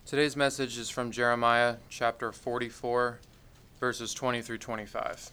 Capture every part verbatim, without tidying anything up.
Today's message is from Jeremiah chapter forty-four, verses twenty through twenty-five.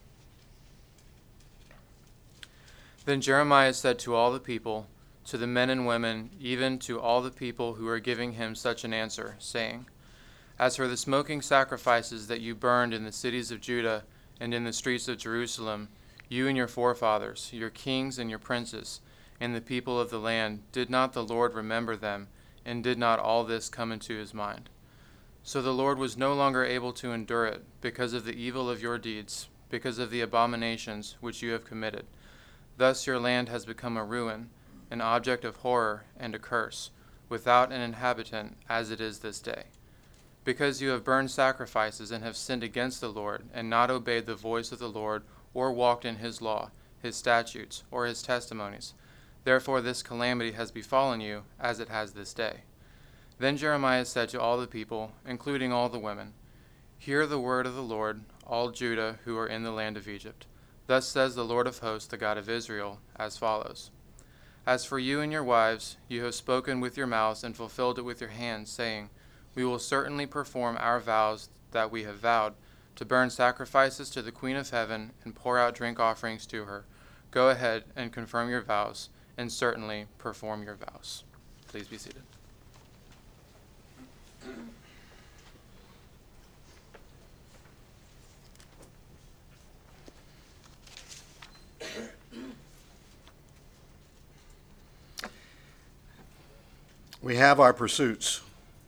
Then Jeremiah said to all the people, to the men and women, even to all the people who were giving him such an answer, saying, As for the smoking sacrifices that you burned in the cities of Judah and in the streets of Jerusalem, you and your forefathers, your kings and your princes, and the people of the land, did not the Lord remember them, and did not all this come into his mind? So the Lord was no longer able to endure it, because of the evil of your deeds, because of the abominations which you have committed. Thus your land has become a ruin, an object of horror and a curse, without an inhabitant, as it is this day. Because you have burned sacrifices and have sinned against the Lord, and not obeyed the voice of the Lord, or walked in his law, his statutes, or his testimonies. Therefore this calamity has befallen you, as it has this day. Then Jeremiah said to all the people, including all the women, Hear the word of the Lord, all Judah who are in the land of Egypt. Thus says the Lord of hosts, the God of Israel, as follows. As for you and your wives, you have spoken with your mouths and fulfilled it with your hands, saying, We will certainly perform our vows that we have vowed, to burn sacrifices to the Queen of Heaven and pour out drink offerings to her. Go ahead and confirm your vows, and certainly perform your vows. Please be seated. We have our pursuits,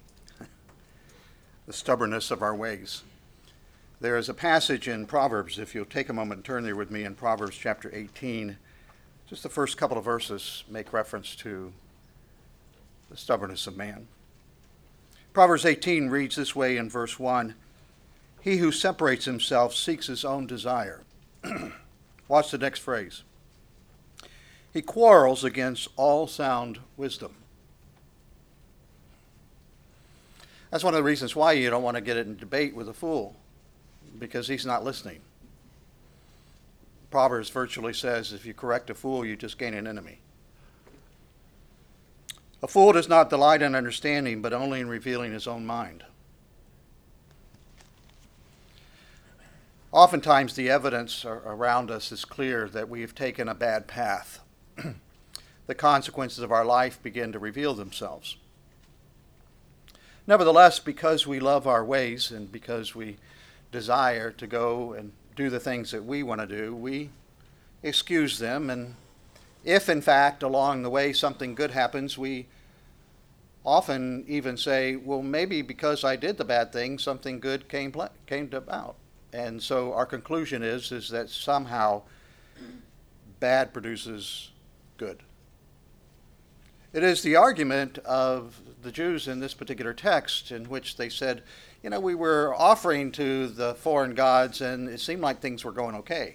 the stubbornness of our ways. There is a passage in Proverbs, if you'll take a moment and turn there with me, in Proverbs chapter eighteen. Just the first couple of verses make reference to the stubbornness of man. Proverbs eighteen reads this way in verse one, He who separates himself seeks his own desire. Watch the next phrase. He quarrels against all sound wisdom. That's one of the reasons why you don't want to get in debate with a fool, because he's not listening. Proverbs virtually says, if you correct a fool, you just gain an enemy. A fool does not delight in understanding, but only in revealing his own mind. Oftentimes, the evidence around us is clear that we have taken a bad path. The consequences of our life begin to reveal themselves. Nevertheless, because we love our ways and because we desire to go and do the things that we want to do, we excuse them. And if, in fact, along the way something good happens, we often even say, well, maybe because I did the bad thing, something good came came about. And so our conclusion is, is that somehow bad produces good. It is the argument of the Jews in this particular text in which they said, you know, we were offering to the foreign gods and it seemed like things were going okay.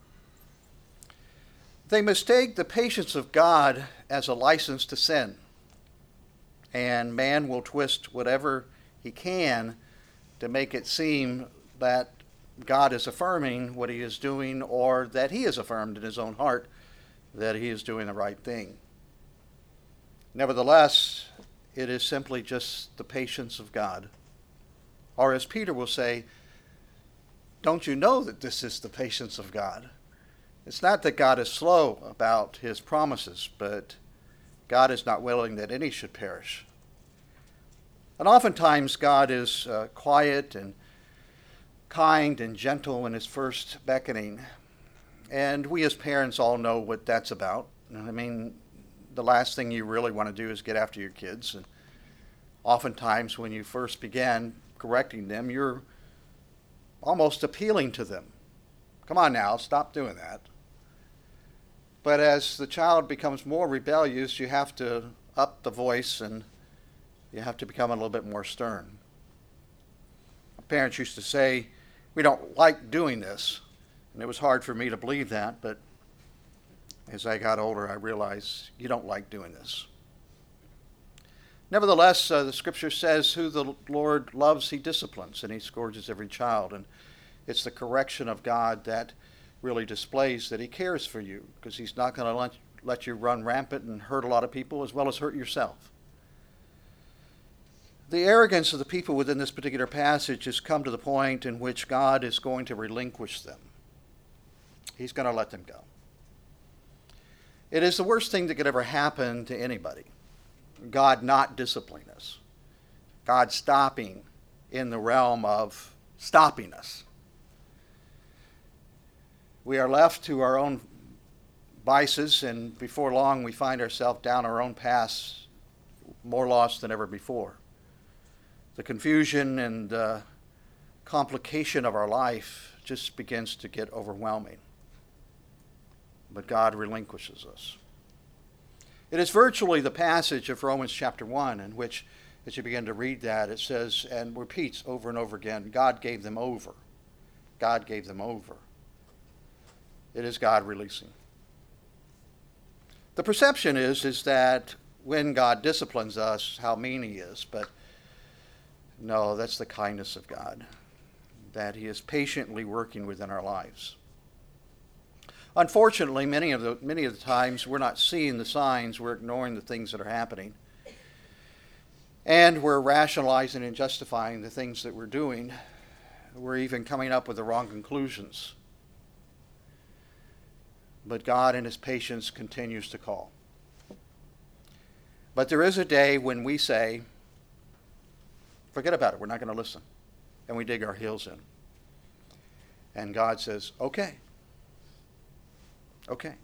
They mistake the patience of God as a license to sin. And man will twist whatever he can to make it seem that God is affirming what he is doing, or that he is affirmed in his own heart that he is doing the right thing. Nevertheless, it is simply just the patience of God. Or as Peter will say, don't you know that this is the patience of God? It's not that God is slow about his promises, but God is not willing that any should perish. And oftentimes God is uh, quiet and kind and gentle in his first beckoning. And we as parents all know what that's about. I mean, the last thing you really want to do is get after your kids. And oftentimes when you first begin correcting them, you're almost appealing to them. Come on now, stop doing that. But as the child becomes more rebellious, you have to up the voice and you have to become a little bit more stern. Parents used to say, we don't like doing this. And it was hard for me to believe that, but as I got older, I realized you don't like doing this. Nevertheless, uh, the scripture says, who the Lord loves, he disciplines, and he scourges every child. And it's the correction of God that really displays that he cares for you, because he's not going to let, let you run rampant and hurt a lot of people as well as hurt yourself. The arrogance of the people within this particular passage has come to the point in which God is going to relinquish them. He's going to let them go. It is the worst thing that could ever happen to anybody. God not disciplining us. God stopping in the realm of stopping us. We are left to our own vices, and before long we find ourselves down our own paths, more lost than ever before. The confusion and uh, complication of our life just begins to get overwhelming. But God relinquishes us. It is virtually the passage of Romans chapter one in which, as you begin to read that, it says, and repeats over and over again, God gave them over. God gave them over. It is God releasing. The perception is, is that when God disciplines us, how mean he is, but no, that's the kindness of God, that he is patiently working within our lives. Unfortunately, many of the many of the times we're not seeing the signs, we're ignoring the things that are happening. And we're rationalizing and justifying the things that we're doing. We're even coming up with the wrong conclusions. But God in his patience continues to call. But there is a day when we say, forget about it, we're not going to listen. And we dig our heels in. And God says, okay. Okay.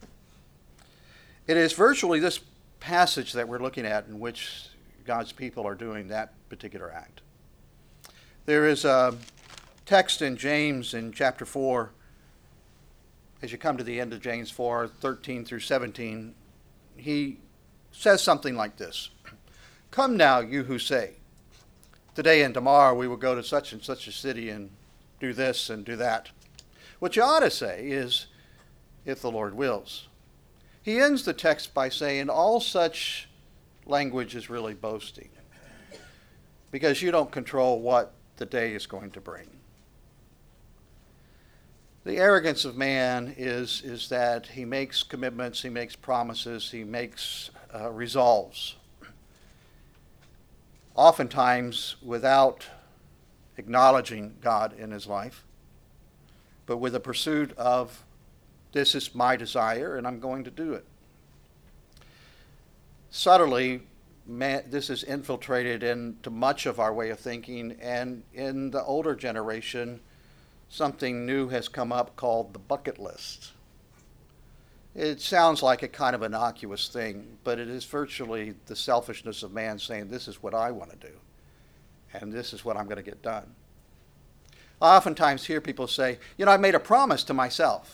It is virtually this passage that we're looking at in which God's people are doing that particular act. There is a text in James in chapter four, as you come to the end of James four, thirteen through seventeen, he says something like this. Come now, you who say, today and tomorrow we will go to such and such a city and do this and do that. What you ought to say is, if the Lord wills. He ends the text by saying all such language is really boasting, because you don't control what the day is going to bring. The arrogance of man is, is that he makes commitments, he makes promises, he makes uh, resolves, oftentimes without acknowledging God in his life, but with a pursuit of, this is my desire and I'm going to do it. Subtly, man, this is infiltrated into much of our way of thinking, and in the older generation, something new has come up called the bucket list. It sounds like a kind of innocuous thing, but it is virtually the selfishness of man saying, this is what I want to do, and this is what I'm going to get done. I oftentimes hear people say, you know, I made a promise to myself.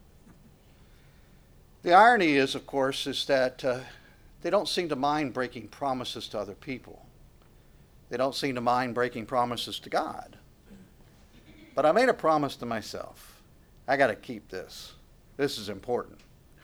The irony is, of course, is that uh, they don't seem to mind breaking promises to other people. They don't seem to mind breaking promises to God. But I made a promise to myself. I got to keep this. This is important.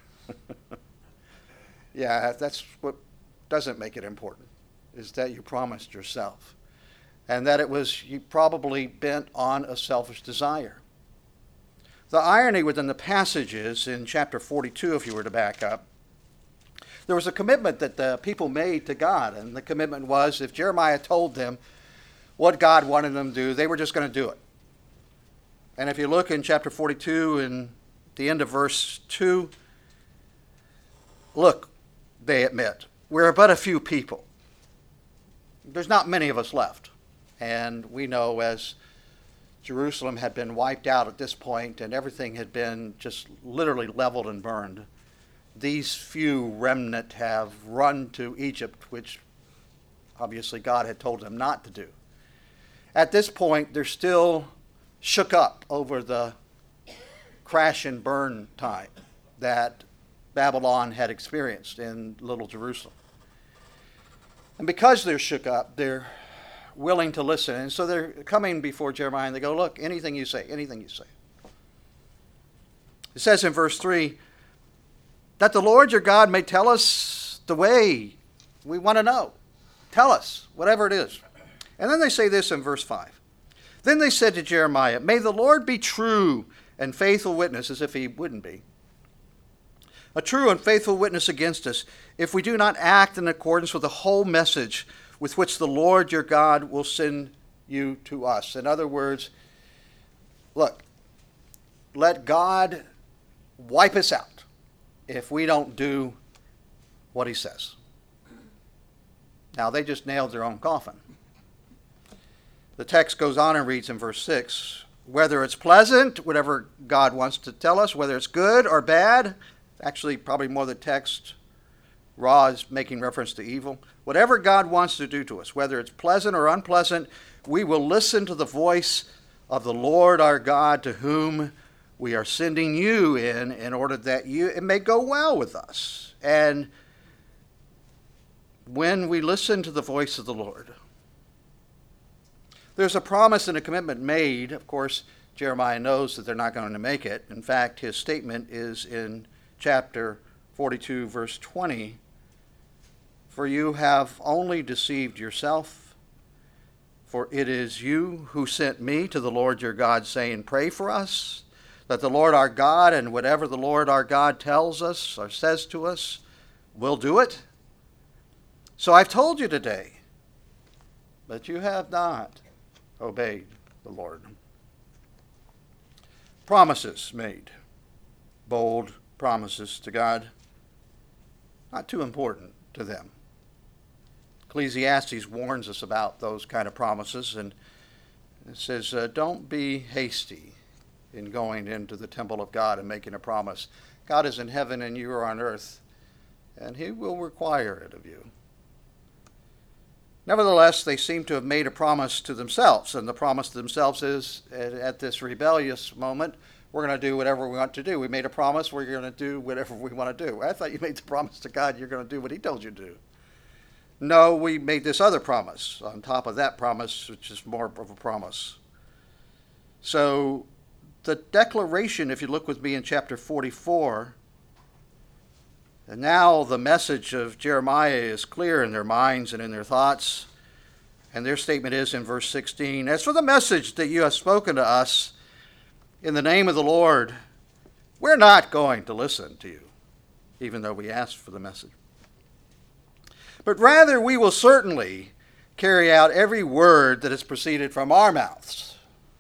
Yeah, that's what doesn't make it important, is that you promised yourself. And that it was you probably bent on a selfish desire. The irony within the passage is, in chapter forty-two, if you were to back up, there was a commitment that the people made to God. And the commitment was, if Jeremiah told them what God wanted them to do, they were just going to do it. And if you look in chapter forty-two, in the end of verse two, look, they admit, we're but a few people. There's not many of us left. And we know, as Jerusalem had been wiped out at this point and everything had been just literally leveled and burned, these few remnant have run to Egypt, which obviously God had told them not to do. At this point, they're still shook up over the crash and burn time that Babylon had experienced in Little Jerusalem. And because they're shook up, they're willing to listen. And so they're coming before Jeremiah and they go, look, anything you say, anything you say. It says in verse three, that the Lord your God may tell us the way we want to know. Tell us, whatever it is. And then they say this in verse five. Then they said to Jeremiah, may the Lord be true and faithful witness, as if he wouldn't be. A true and faithful witness against us, if we do not act in accordance with the whole message with which the Lord your God will send you to us. In other words, look, let God wipe us out if we don't do what he says. Now, they just nailed their own coffin. The text goes on and reads in verse six, whether it's pleasant, whatever God wants to tell us, whether it's good or bad, actually probably more the text, Ra is making reference to evil. Whatever God wants to do to us, whether it's pleasant or unpleasant, we will listen to the voice of the Lord our God, to whom we are sending you in, in order that you it may go well with us. And when we listen to the voice of the Lord, there's a promise and a commitment made. Of course, Jeremiah knows that they're not going to make it. In fact, his statement is in chapter forty-two, verse twenty. For you have only deceived yourself, for it is you who sent me to the Lord your God, saying, pray for us, that the Lord our God, and whatever the Lord our God tells us or says to us, we'll do it. So I've told you today, but you have not obeyed the Lord. Promises made, bold promises to God, not too important to them. Ecclesiastes warns us about those kind of promises, and it says, uh, don't be hasty in going into the temple of God and making a promise. God is in heaven and you are on earth, and he will require it of you. Nevertheless, they seem to have made a promise to themselves, and the promise to themselves is, at this rebellious moment, we're going to do whatever we want to do. We made a promise, we're going to do whatever we want to do. I thought you made the promise to God, you're going to do what he told you to do. No, we made this other promise on top of that promise, which is more of a promise. So the declaration, if you look with me in chapter forty-four, and now the message of Jeremiah is clear in their minds and in their thoughts. And their statement is in verse sixteen, as for the message that you have spoken to us in the name of the Lord, we're not going to listen to you, even though we asked for the message. But rather we will certainly carry out every word that has proceeded from our mouths.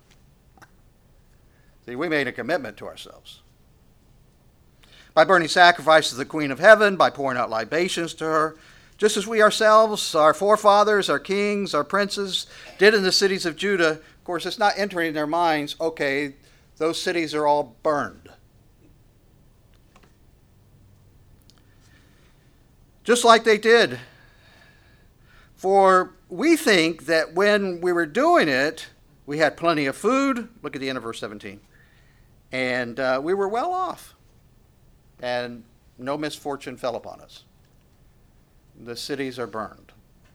See, we made a commitment to ourselves. By burning sacrifices to the Queen of Heaven, by pouring out libations to her, just as we ourselves, our forefathers, our kings, our princes, did in the cities of Judah. Of course, it's not entering their minds, okay, those cities are all burned. Just like they did. For we think that when we were doing it, we had plenty of food. Look at the end of verse seventeen. And uh, we were well off. And no misfortune fell upon us. The cities are burned.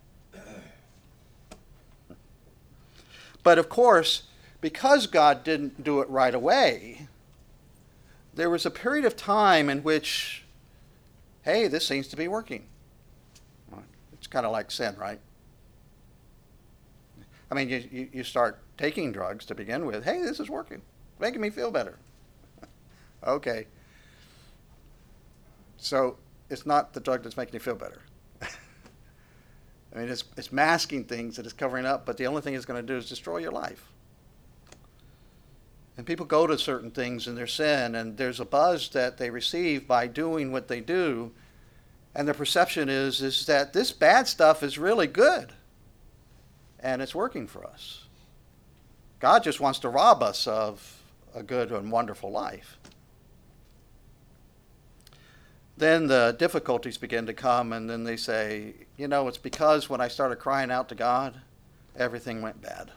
But of course, because God didn't do it right away, there was a period of time in which, hey, this seems to be working. It's kind of like sin, right? I mean, you, you, you start taking drugs to begin with. Hey, this is working. Making me feel better. Okay. So it's not the drug that's making you feel better. I mean, it's, it's masking things that it's covering up, but the only thing it's going to do is destroy your life. And people go to certain things in their sin, and there's a buzz that they receive by doing what they do, and the perception is, is that this bad stuff is really good, and it's working for us. God just wants to rob us of a good and wonderful life. Then the difficulties begin to come, and then they say, you know, it's because when I started crying out to God, everything went bad.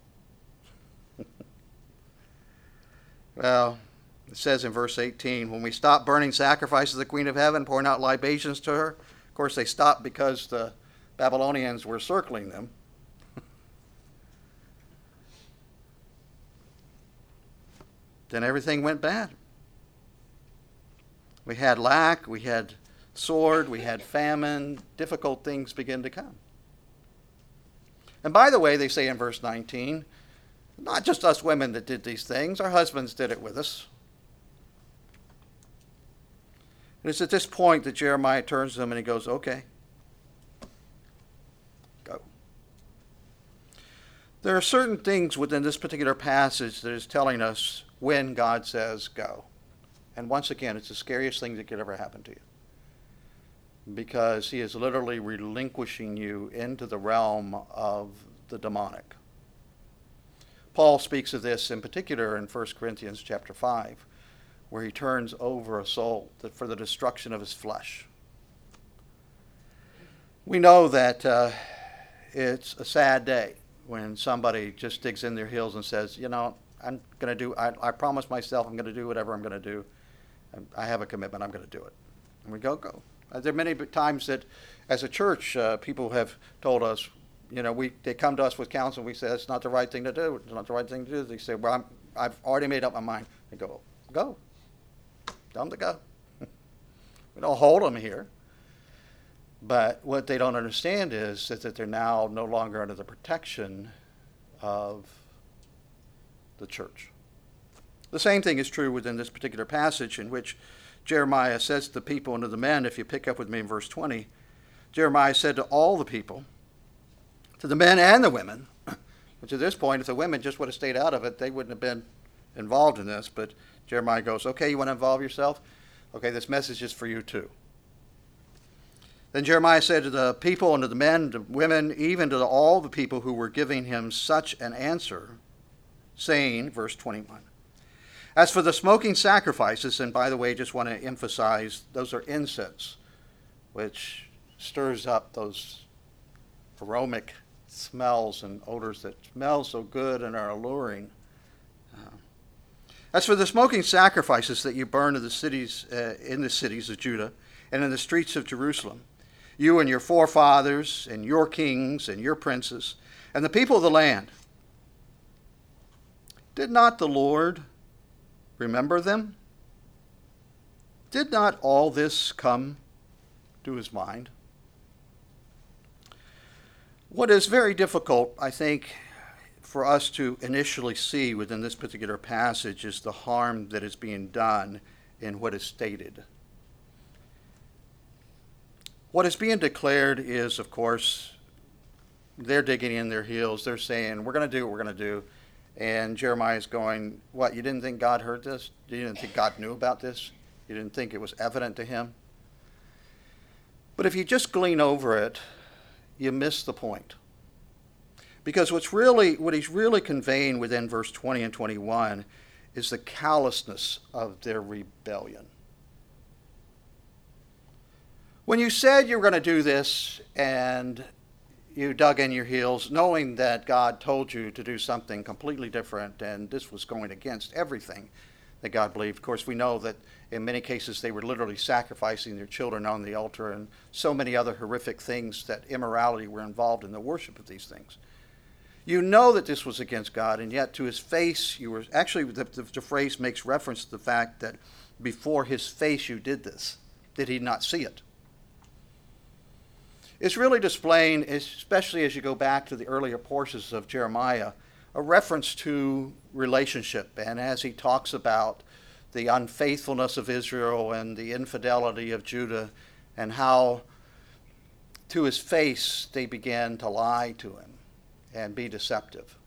Well, it says in verse eighteen, when we stopped burning sacrifices to the Queen of Heaven, pouring out libations to her, of course they stopped because the Babylonians were circling them. Then everything went bad. We had lack, we had sword, we had famine, difficult things begin to come. And by the way, they say in verse nineteen, not just us women that did these things, our husbands did it with us. And it's at this point that Jeremiah turns to them and he goes, okay, There are certain things within this particular passage that is telling us when God says go. And once again, it's the scariest thing that could ever happen to you, because he is literally relinquishing you into the realm of the demonic. Paul speaks of this in particular in First Corinthians chapter five, where he turns over a soul for the destruction of his flesh. We know that uh, it's a sad day when somebody just digs in their heels and says, you know, I'm going to do, I, I promise myself I'm going to do whatever I'm going to do. I have a commitment, I'm going to do it. And we go, go. Uh, there are many times that as a church, uh, people have told us, you know, we they come to us with counsel, and we say, that's not the right thing to do. It's not the right thing to do. They say, well, I'm, I've already made up my mind. They go, go. Tell them to go. We don't hold them here. But what they don't understand is that, that they're now no longer under the protection of the church. The same thing is true within this particular passage in which Jeremiah says to the people and to the men, if you pick up with me in verse twenty, Jeremiah said to all the people, to the men and the women, which at this point, if the women just would have stayed out of it, they wouldn't have been involved in this. But Jeremiah goes, okay, you want to involve yourself? Okay, this message is for you too. Then Jeremiah said to the people and to the men, to women, even to the, all the people who were giving him such an answer, saying, verse twenty-one, as for the smoking sacrifices, and by the way, just want to emphasize, those are incense, which stirs up those aromatic smells and odors that smell so good and are alluring. Uh, as for the smoking sacrifices that you burn in the cities, uh, in the cities of Judah and in the streets of Jerusalem, you and your forefathers and your kings and your princes and the people of the land, did not the Lord remember them? Did not all this come to his mind? What is very difficult, I think, for us to initially see within this particular passage is the harm that is being done in what is stated. What is being declared is, of course, they're digging in their heels. They're saying, we're going to do what we're going to do. And Jeremiah is going, what, you didn't think God heard this? You didn't think God knew about this? You didn't think it was evident to him? But if you just glean over it, you miss the point. Because what's really, what he's really conveying within verse twenty and twenty-one is the callousness of their rebellion. When you said you were going to do this and you dug in your heels, knowing that God told you to do something completely different, and this was going against everything that God believed. Of course, we know that in many cases they were literally sacrificing their children on the altar, and so many other horrific things that immorality were involved in the worship of these things. You know that this was against God, and yet to his face you were, actually the, the, the phrase makes reference to the fact that before his face you did this. Did he not see it? It's really displaying, especially as you go back to the earlier portions of Jeremiah, a reference to relationship. And as he talks about the unfaithfulness of Israel and the infidelity of Judah, and how to his face they began to lie to him and be deceptive.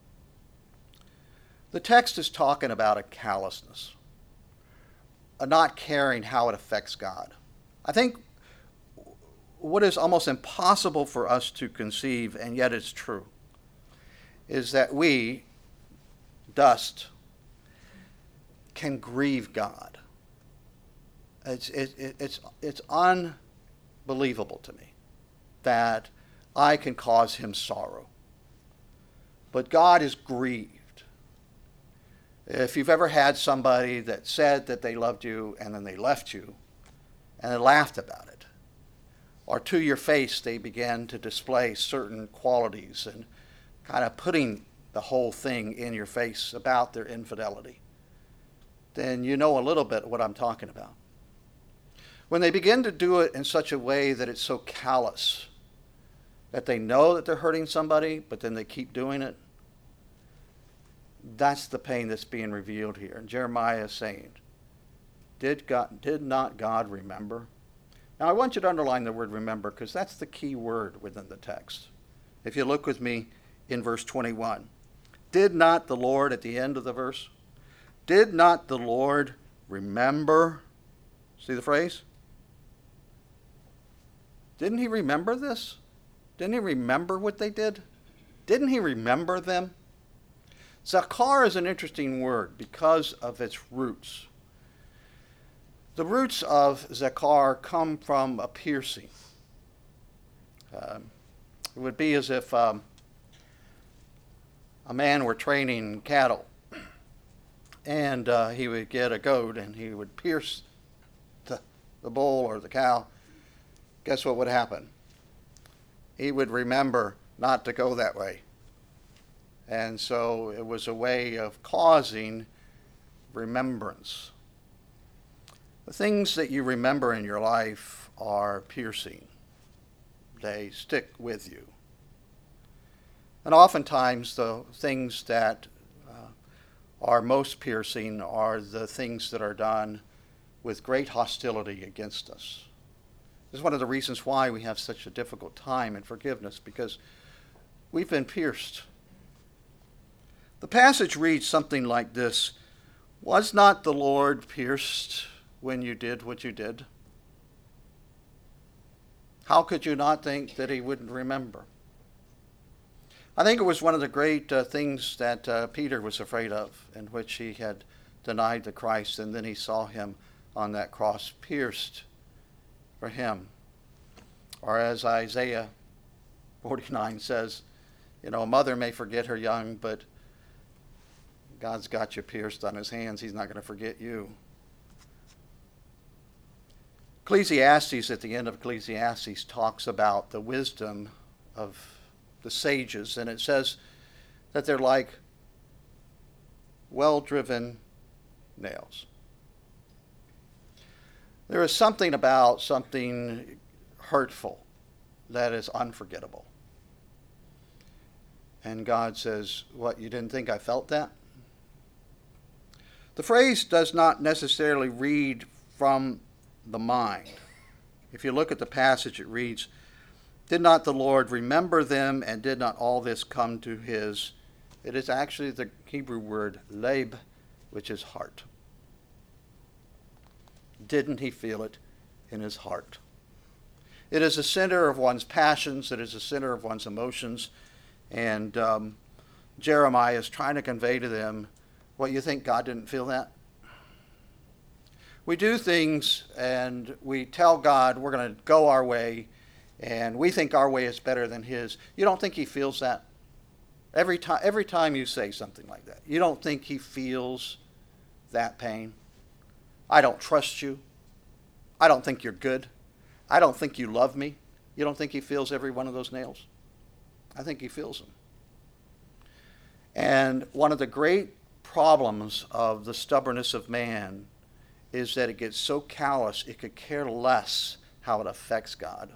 The text is talking about a callousness, a not caring how it affects God. I think what is almost impossible for us to conceive, and yet it's true, is that we, dust, can grieve God. It's, it, it, it's, it's unbelievable to me that I can cause him sorrow. But God is grieved. If you've ever had somebody that said that they loved you and then they left you and they laughed about it, or to your face they began to display certain qualities and kind of putting the whole thing in your face about their infidelity, then you know a little bit what I'm talking about. When they begin to do it in such a way that it's so callous, that they know that they're hurting somebody, but then they keep doing it, that's the pain that's being revealed here. And Jeremiah is saying, did God, did not God remember? Now I want you to underline the word remember, because that's the key word within the text. If you look with me in verse twenty-one. Did not the Lord, at the end of the verse, did not the Lord remember? See the phrase? Didn't he remember this? Didn't he remember what they did? Didn't he remember them? Zakar is an interesting word because of its roots. The roots of zakar come from a piercing. Um, it would be as if um, a man were training cattle, and uh, he would get a goat and he would pierce the, the bull or the cow. Guess what would happen? He would remember not to go that way. And so it was a way of causing remembrance. The things that you remember in your life are piercing. They stick with you. And oftentimes the things that uh, are most piercing are the things that are done with great hostility against us. This is one of the reasons why we have such a difficult time in forgiveness, because we've been pierced. The passage reads something like this: was not the Lord pierced when you did what you did? How could you not think that he wouldn't remember? I think it was one of the great uh, things that uh, Peter was afraid of, in which he had denied the Christ, and then he saw him on that cross pierced for him. Or as Isaiah forty-nine says, you know, a mother may forget her young, but God's got you pierced on his hands. He's not going to forget you. Ecclesiastes, at the end of Ecclesiastes, talks about the wisdom of the sages, and it says that they're like well-driven nails. There is something about something hurtful that is unforgettable. And God says, what, you didn't think I felt that? The phrase does not necessarily read from the mind. If you look at the passage, it reads, did not the Lord remember them, and did not all this come to his? It is actually the Hebrew word leib, which is heart. Didn't he feel it in his heart? It is the center of one's passions. It is the center of one's emotions. And um, Jeremiah is trying to convey to them, what, you think God didn't feel that? We do things and we tell God we're going to go our way, and we think our way is better than his. You don't think he feels that? Every time, every time you say something like that, you don't think he feels that pain? I don't trust you. I don't think you're good. I don't think you love me. You don't think he feels every one of those nails? I think he feels them. And one of the great problems of the stubbornness of man is that it gets so callous it could care less how it affects God.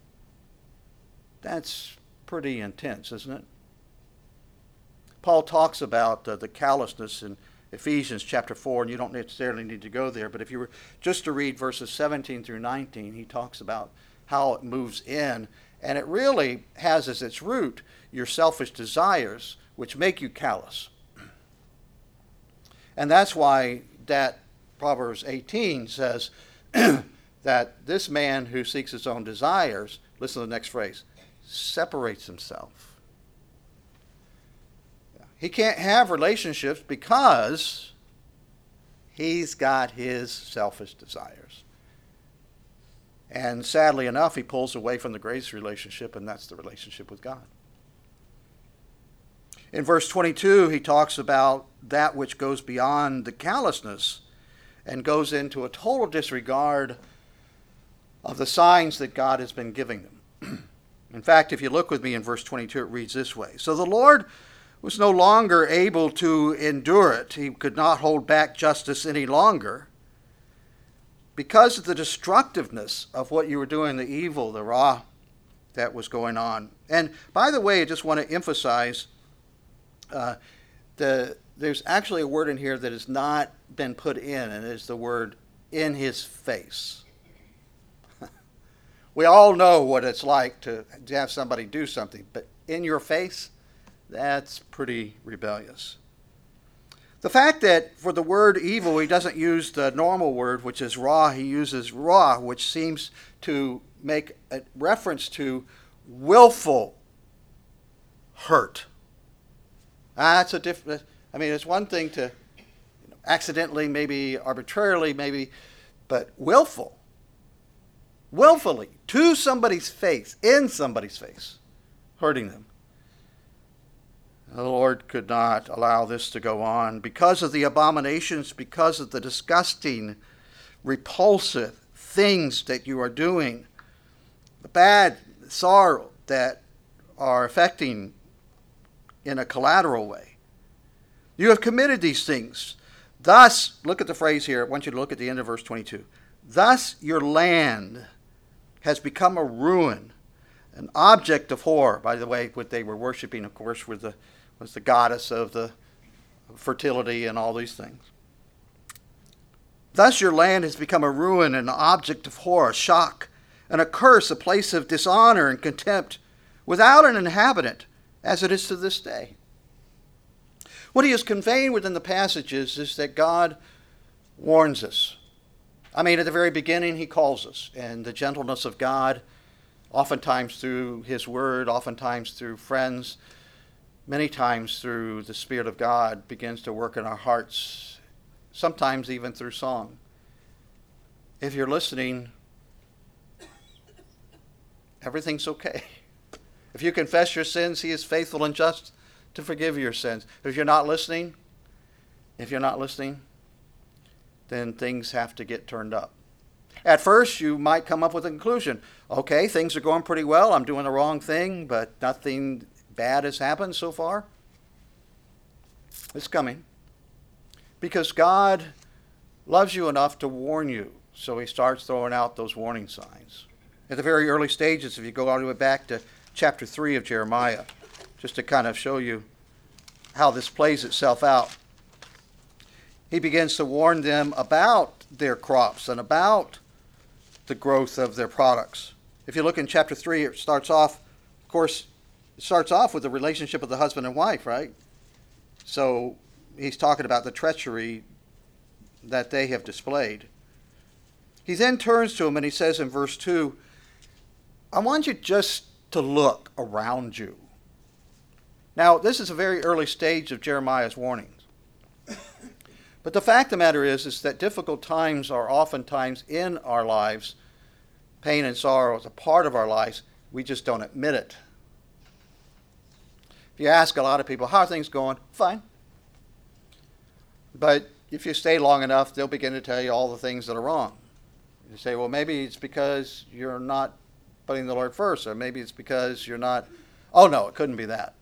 That's pretty intense, isn't it? Paul talks about uh, the callousness in Ephesians chapter four, and you don't necessarily need to go there, but if you were just to read verses seventeen through nineteen, he talks about how it moves in, and it really has as its root your selfish desires, which make you callous. And that's why that Proverbs eighteen says that this man who seeks his own desires, listen to the next phrase, separates himself. He can't have relationships because he's got his selfish desires. And sadly enough, he pulls away from the greatest relationship, and that's the relationship with God. In verse twenty-two, he talks about that which goes beyond the callousness and goes into a total disregard of the signs that God has been giving them. In fact, if you look with me in verse twenty-two, it reads this way. So the Lord was no longer able to endure it. He could not hold back justice any longer because of the destructiveness of what you were doing, the evil, the raw that was going on. And by the way, I just want to emphasize uh, the there's actually a word in here that has not been put in, and it's the word in his face. We all know what it's like to, to have somebody do something, but in your face, that's pretty rebellious. The fact that for the word evil, he doesn't use the normal word, which is ra, he uses ra, which seems to make a reference to willful hurt. That's a different, I mean, it's one thing to you know, accidentally, maybe arbitrarily, maybe, but willful. Willfully, to somebody's face, in somebody's face, hurting them. The Lord could not allow this to go on because of the abominations, because of the disgusting, repulsive things that you are doing, the bad sorrow that are affecting in a collateral way. You have committed these things. Thus, look at the phrase here. I want you to look at the end of verse twenty-two. Thus your land has become a ruin, an object of horror. By the way, what they were worshiping, of course, was the, was the goddess of the fertility and all these things. Thus your land has become a ruin, an object of horror, shock, and a curse, a place of dishonor and contempt, without an inhabitant, as it is to this day. What he is conveying within the passages is that God warns us. I mean, at the very beginning, he calls us, and the gentleness of God, oftentimes through his word, oftentimes through friends, many times through the Spirit of God, begins to work in our hearts, sometimes even through song. If you're listening, everything's okay. If you confess your sins, he is faithful and just to forgive your sins. If you're not listening, if you're not listening, then things have to get turned up. At first, you might come up with a conclusion. Okay, things are going pretty well. I'm doing the wrong thing, but nothing bad has happened so far. It's coming. Because God loves you enough to warn you. So he starts throwing out those warning signs. At the very early stages, if you go all the way back to chapter three of Jeremiah, just to kind of show you how this plays itself out. He begins to warn them about their crops and about the growth of their products. If you look in chapter three, it starts off, of course, it starts off with the relationship of the husband and wife, right? So he's talking about the treachery that they have displayed. He then turns to him and he says in verse two, I want you just to look around you. Now, this is a very early stage of Jeremiah's warnings. But the fact of the matter is, is that difficult times are oftentimes in our lives. Pain and sorrow is a part of our lives. We just don't admit it. If you ask a lot of people, how are things going? Fine. But if you stay long enough, they'll begin to tell you all the things that are wrong. You say, well, maybe it's because you're not putting the Lord first, or maybe it's because you're not. Oh, no, it couldn't be that.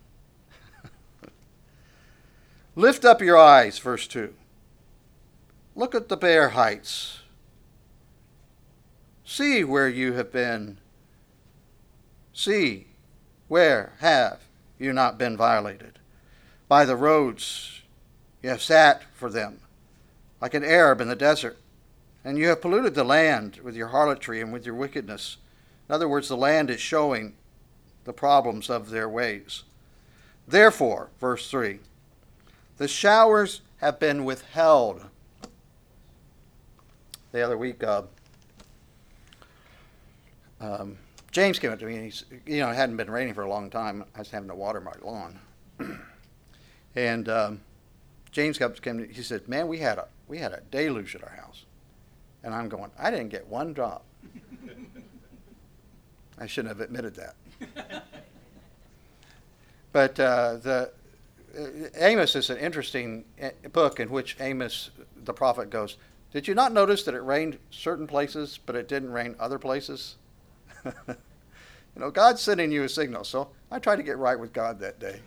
Lift up your eyes, verse two. Look at the bare heights. See where you have been. See where have you not been violated. By the roads you have sat for them, like an Arab in the desert, and you have polluted the land with your harlotry and with your wickedness. In other words, the land is showing the problems of their ways. Therefore, verse three, the showers have been withheld. The other week, uh, um, James came up to me, and he's, you know, it hadn't been raining for a long time. I was having to water my lawn. and um, James came to me, he said, man, we had a we had a deluge at our house. And I'm going, I didn't get one drop. I shouldn't have admitted that. But uh, the uh, Amos is an interesting book in which Amos, the prophet, goes, did you not notice that it rained certain places, but it didn't rain other places? You know, God's sending you a signal. So I tried to get right with God that day.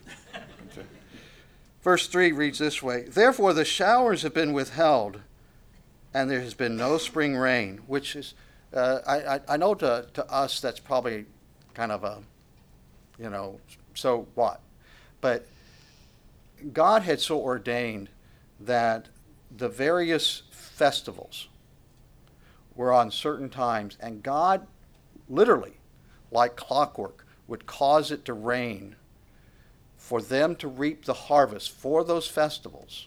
Verse three reads this way, therefore the showers have been withheld, and there has been no spring rain, which is, uh, I, I, I know to, to us that's probably kind of a, you know, so what? But God had so ordained that the various festivals were on certain times, and God literally, like clockwork, would cause it to rain for them to reap the harvest for those festivals.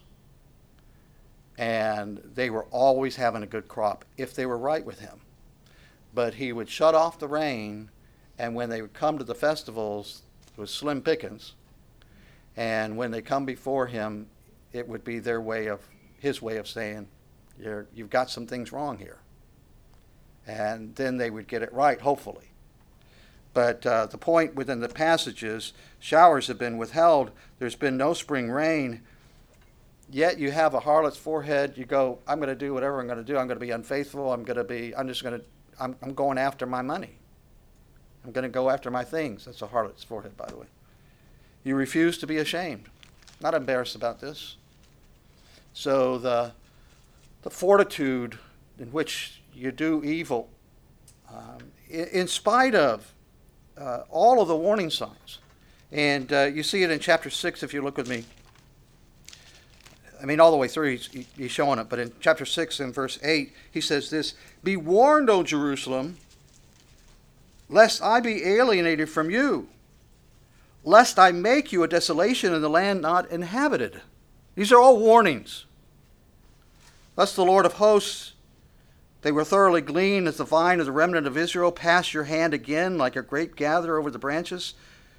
And they were always having a good crop if they were right with him. But he would shut off the rain, and when they would come to the festivals, it was slim pickings. And when they come before him, it would be their way of, his way of saying, You're, you've got some things wrong here. And then they would get it right, hopefully. But uh, the point within the passage is showers have been withheld. There's been no spring rain. Yet you have a harlot's forehead. You go, I'm going to do whatever I'm going to do. I'm going to be unfaithful. I'm going to be, I'm just going to, I'm, I'm going after my money. I'm going to go after my things. That's a harlot's forehead, by the way. You refuse to be ashamed. Not embarrassed about this. So the, the fortitude in which you do evil, um, in, in spite of uh, all of the warning signs. And uh, you see it in chapter six if you look with me. I mean, all the way through, he's, he's showing it. But in chapter six and verse eight, he says this, Be warned, O Jerusalem, lest I be alienated from you, lest I make you a desolation in the land not inhabited. These are all warnings. Lest the Lord of hosts, they were thoroughly gleaned as the vine of the remnant of Israel, pass your hand again like a grape gatherer over the branches.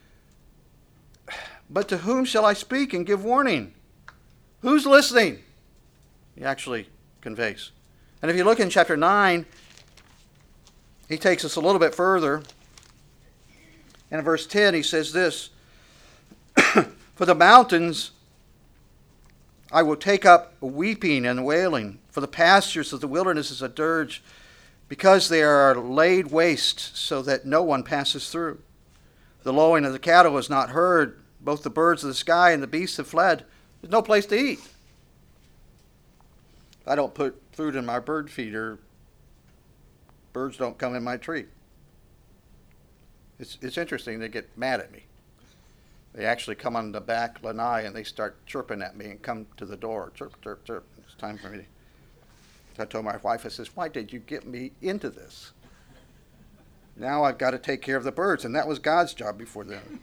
But to whom shall I speak and give warning? Who's listening? He actually conveys. And if you look in chapter nine, he takes us a little bit further. And in verse ten, he says this, For the mountains I will take up weeping and wailing, for the pastures of the wilderness is a dirge, because they are laid waste so that no one passes through. The lowing of the cattle is not heard, both the birds of the sky and the beasts have fled. There's no place to eat. If I don't put food in my bird feeder, birds don't come in my tree. It's it's interesting, they get mad at me. They actually come on the back lanai and they start chirping at me and come to the door. Chirp, chirp, chirp. It's time for me to... So I told my wife, I says, why did you get me into this? Now I've got to take care of the birds, and that was God's job before then.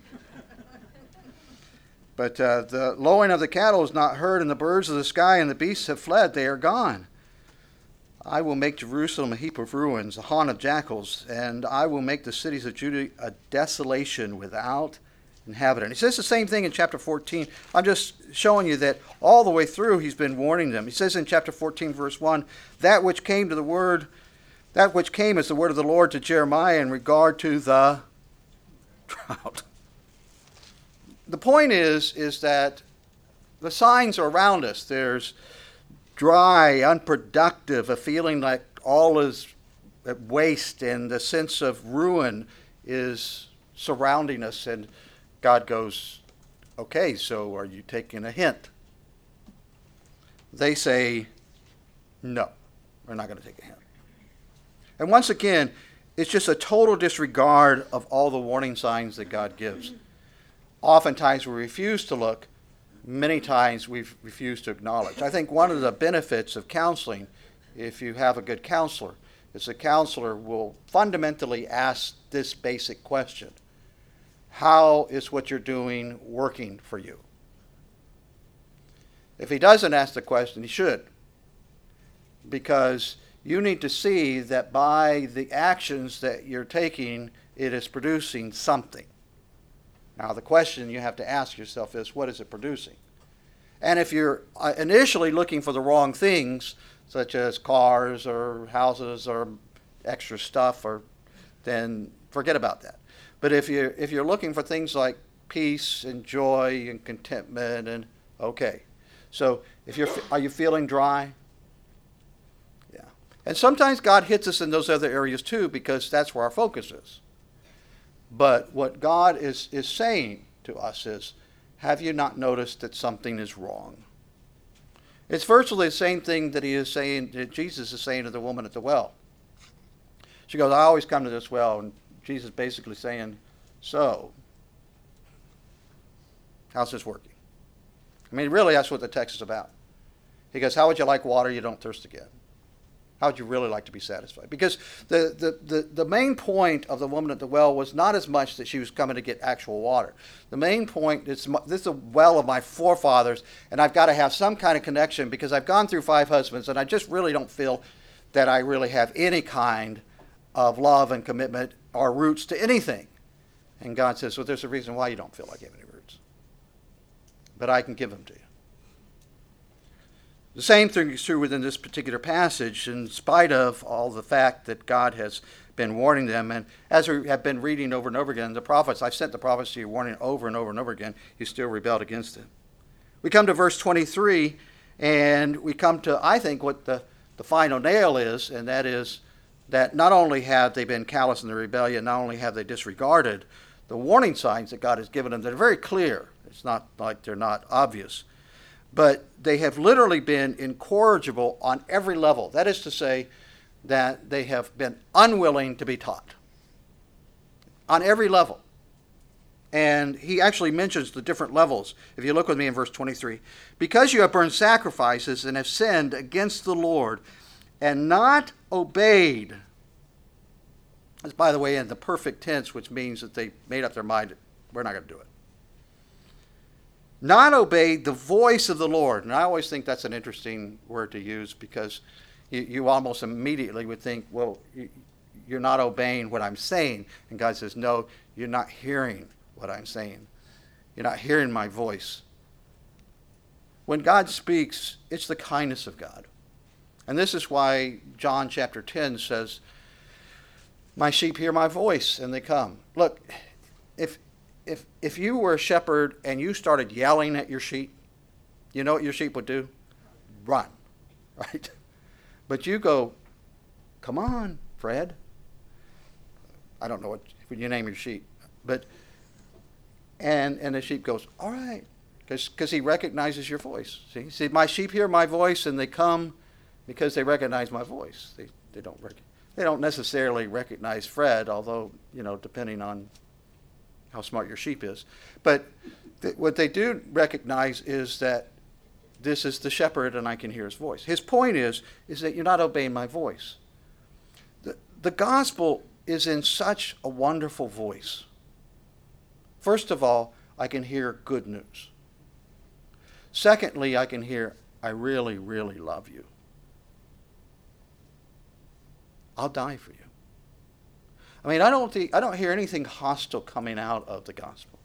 But uh, the lowing of the cattle is not heard, and the birds of the sky and the beasts have fled. They are gone. I will make Jerusalem a heap of ruins, a haunt of jackals, and I will make the cities of Judah a desolation without inhabitant. He says the same thing in chapter fourteen. I'm just showing you that all the way through he's been warning them. He says in chapter fourteen, verse one, that which came to the word, that which came as the word of the Lord to Jeremiah in regard to the drought. The point is, is that the signs are around us. There's dry, unproductive, a feeling like all is at waste, and the sense of ruin is surrounding us. And God goes, okay, so are you taking a hint? They say, no, we're not going to take a hint. And once again, it's just a total disregard of all the warning signs that God gives. Oftentimes we refuse to look. Many times we've refused to acknowledge. I think one of the benefits of counseling, if you have a good counselor, is the counselor will fundamentally ask this basic question. How is what you're doing working for you? If he doesn't ask the question, he should. Because you need to see that by the actions that you're taking, it is producing something. Now, the question you have to ask yourself is, what is it producing? And if you're initially looking for the wrong things, such as cars or houses or extra stuff, or then forget about that. But if you're, if you're looking for things like peace and joy and contentment, and okay. So if you're, are you feeling dry? Yeah. And sometimes God hits us in those other areas too, because that's where our focus is. But what God is, is saying to us is, have you not noticed that something is wrong? It's virtually the same thing that he is saying, that Jesus is saying to the woman at the well. She goes, I always come to this well, and Jesus basically saying, so, how's this working? I mean, really, that's what the text is about. He goes, how would you like water you don't thirst again? How would you really like to be satisfied? Because the, the, the, the main point of the woman at the well was not as much that she was coming to get actual water. The main point is, this is a well of my forefathers, and I've got to have some kind of connection because I've gone through five husbands, and I just really don't feel that I really have any kind of love and commitment or roots to anything. And God says, well, there's a reason why you don't feel like you have any roots. But I can give them to you. The same thing is true within this particular passage, in spite of all the fact that God has been warning them. And as we have been reading over and over again, the prophets, I've sent the prophets to you warning over and over and over again, you still rebelled against it. We come to verse twenty-three, and we come to, I think, what the, the final nail is, and that is that not only have they been callous in their rebellion, not only have they disregarded the warning signs that God has given them, that are very clear. It's not like they're not obvious. But they have literally been incorrigible on every level. That is to say, that they have been unwilling to be taught on every level. And he actually mentions the different levels. If you look with me in verse twenty-three, because you have burned sacrifices and have sinned against the Lord and not obeyed. That's, by the way, in the perfect tense, which means that they made up their mind, we're not going to do it. Not obeyed the voice of the Lord. And I always think that's an interesting word to use because you, you almost immediately would think, well, you, you're not obeying what I'm saying. And God says, no, you're not hearing what I'm saying. You're not hearing my voice. When God speaks, it's the kindness of God. And this is why John chapter ten says, my sheep hear my voice and they come. Look, if If if you were a shepherd and you started yelling at your sheep, you know what your sheep would do? Run, right? But you go, come on, Fred. I don't know what when you name your sheep, but and and the sheep goes, all right, because because he recognizes your voice. See, see, my sheep hear my voice and they come because they recognize my voice. They they don't rec- they don't necessarily recognize Fred, although you know depending on how smart your sheep is. But th- what they do recognize is that this is the shepherd and I can hear his voice. His point is, is that you're not obeying my voice. The, the gospel is in such a wonderful voice. First of all, I can hear good news. Secondly, I can hear, I really, really love you. I'll die for you. I mean, I don't think, I don't hear anything hostile coming out of the gospel.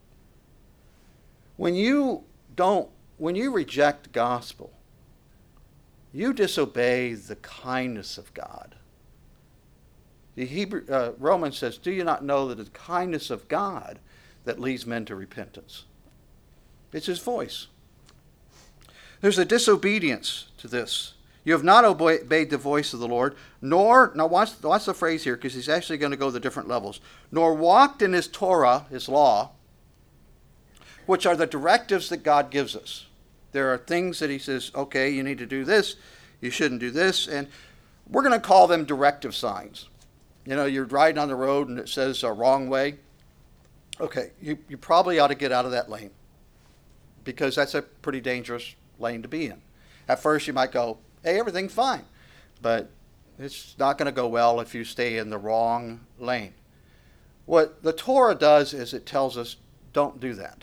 When you don't, when you reject the gospel, you disobey the kindness of God. The Hebrew uh, Romans says, "Do you not know that it's the kindness of God that leads men to repentance?" It's His voice. There's a disobedience to this. You have not obeyed the voice of the Lord, nor, now watch, watch the phrase here, because he's actually going to go to different levels, nor walked in his Torah, his law, which are the directives that God gives us. There are things that he says, okay, you need to do this, you shouldn't do this, and we're going to call them directive signs. You know, you're riding on the road and it says a wrong way. Okay, you, you probably ought to get out of that lane, because that's a pretty dangerous lane to be in. At first you might go, hey, everything's fine. But it's not going to go well if you stay in the wrong lane. What the Torah does is it tells us, don't do that.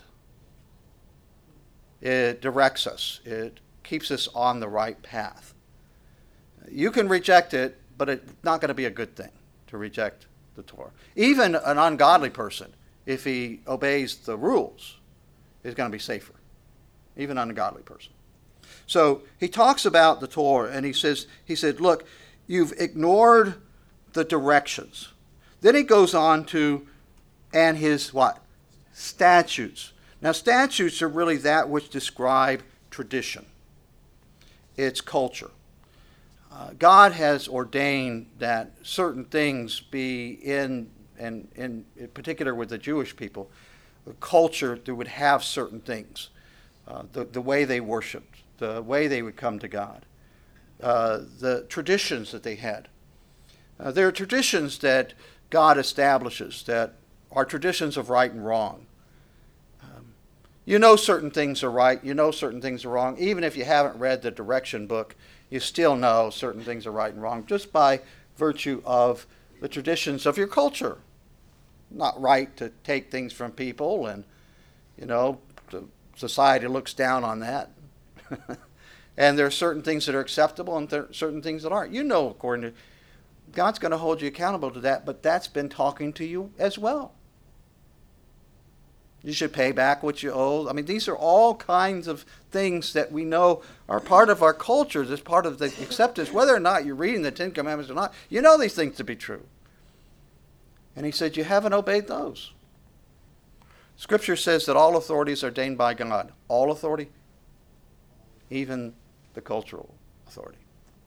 It directs us. It keeps us on the right path. You can reject it, but it's not going to be a good thing to reject the Torah. Even an ungodly person, if he obeys the rules, is going to be safer. Even an ungodly person. So he talks about the Torah, and he says, he said, look, you've ignored the directions. Then he goes on to, and his what? Statutes. Now statutes are really that which describe tradition. It's culture. Uh, God has ordained that certain things be in, and in, in particular with the Jewish people, the culture that would have certain things. Uh, the, the way they worshiped, the way they would come to God, uh, the traditions that they had. Uh, there are traditions that God establishes that are traditions of right and wrong. Um, You know certain things are right. You know certain things are wrong. Even if you haven't read the direction book, you still know certain things are right and wrong just by virtue of the traditions of your culture. Not right to take things from people, and, you know, the society looks down on that. And there are certain things that are acceptable and there are certain things that aren't. You know, according to God's going to hold you accountable to that, but that's been talking to you as well. You should pay back what you owe. I mean, these are all kinds of things that we know are part of our cultures, as part of the acceptance, whether or not you're reading the Ten Commandments or not. You know these things to be true. And he said, you haven't obeyed those. Scripture says that all authority is ordained by God. All authority, even the cultural authority.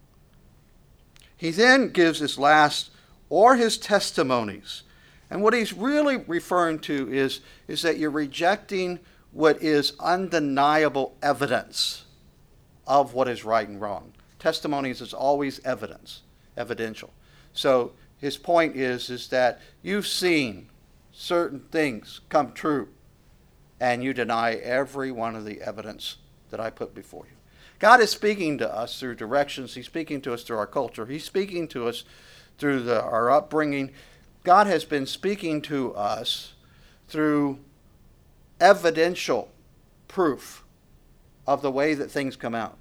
He then gives his last, or his testimonies. And what he's really referring to is, is that you're rejecting what is undeniable evidence of what is right and wrong. Testimonies is always evidence, evidential. So his point is, is that you've seen certain things come true, and you deny every one of the evidence that I put before you. God is speaking to us through directions. He's speaking to us through our culture. He's speaking to us through the, our upbringing. God has been speaking to us through evidential proof of the way that things come out.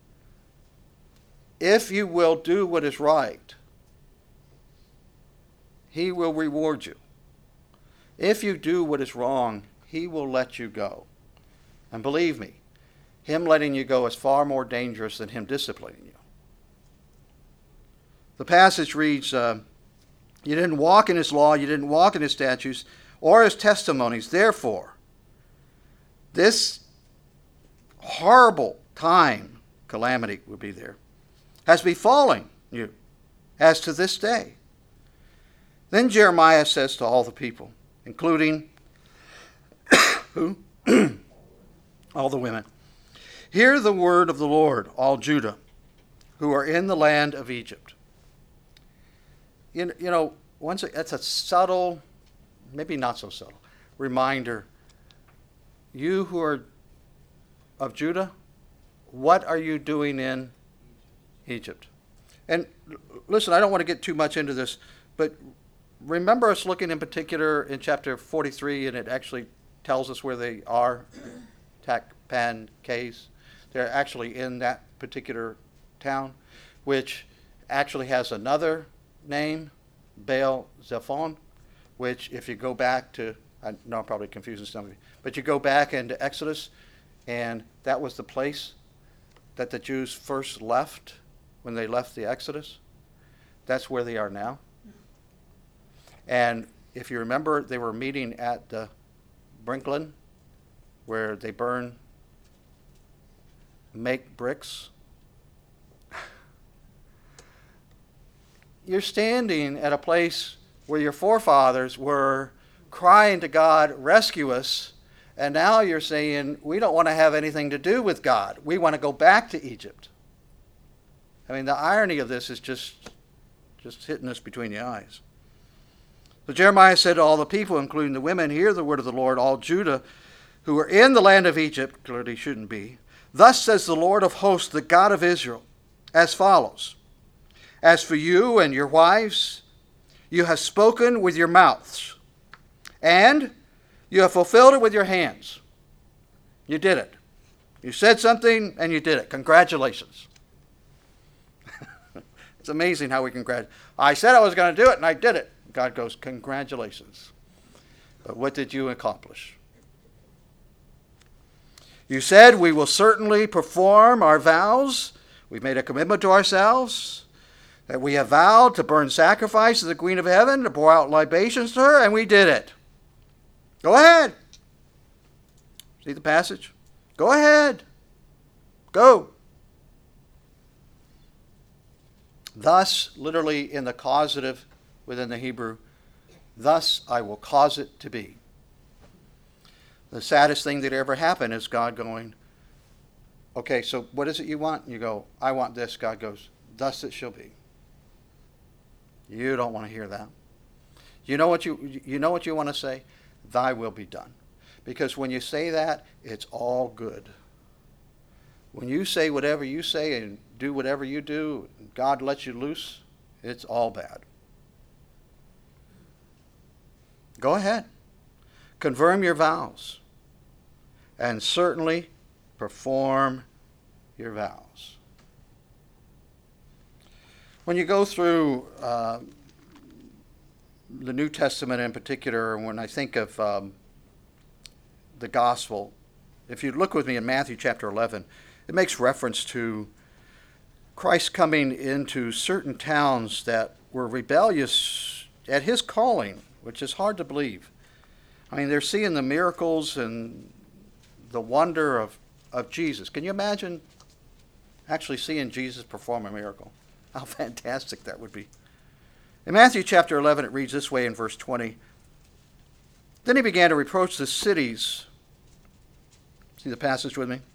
If you will do what is right, he will reward you. If you do what is wrong, he will let you go. And believe me, him letting you go is far more dangerous than him disciplining you. The passage reads, uh, you didn't walk in his law, you didn't walk in his statutes, or his testimonies. Therefore, this horrible time, calamity would be there, has befallen you, as to this day. Then Jeremiah says to all the people, including who? all the women, hear the word of the Lord, all Judah, who are in the land of Egypt. You, you know, once it's a subtle, maybe not so subtle, reminder. You who are of Judah, what are you doing in Egypt? And listen, I don't want to get too much into this, but remember us looking in particular in chapter forty-three, and it actually tells us where they are, Tachpanhes. They're actually in that particular town, which actually has another name, Baal Zephon, which if you go back to, I know I'm probably confusing some of you, but you go back into Exodus, and that was the place that the Jews first left when they left the Exodus. That's where they are now. And if you remember, they were meeting at the Brinkland, where they burn, make bricks. You're standing at a place where your forefathers were crying to God, rescue us, and now you're saying, we don't want to have anything to do with God. We want to go back to Egypt. I mean, the irony of this is just, just hitting us between the eyes. So Jeremiah said to all the people, including the women, hear the word of the Lord, all Judah, who are in the land of Egypt, clearly shouldn't be. Thus says the Lord of hosts, the God of Israel, as follows. As for you and your wives, you have spoken with your mouths, and you have fulfilled it with your hands. You did it. You said something, and you did it. Congratulations. It's amazing how we congratulate. I said I was going to do it, and I did it. God goes, congratulations. But what did you accomplish? You said, we will certainly perform our vows. We've made a commitment to ourselves that we have vowed to burn sacrifice to the Queen of Heaven, to pour out libations to her, and we did it. Go ahead. See the passage? Go ahead. Go. Thus, literally in the causative within the Hebrew, thus I will cause it to be. The saddest thing that ever happened is God going, okay, so what is it you want? And you go, I want this. God goes, thus it shall be. You don't want to hear that. You know what you you know what you want to say? Thy will be done. Because when you say that, it's all good. When you say whatever you say and do whatever you do, God lets you loose, it's all bad. Go ahead. Confirm your vows. And certainly perform your vows. When you go through uh, the New Testament in particular, when I think of um, the gospel, if you look with me in Matthew chapter eleven, it makes reference to Christ coming into certain towns that were rebellious at his calling, which is hard to believe. I mean, they're seeing the miracles and the wonder of, of Jesus. Can you imagine actually seeing Jesus perform a miracle? How fantastic that would be. In Matthew chapter eleven, it reads this way in verse twenty. Then he began to reproach the cities. See the passage with me?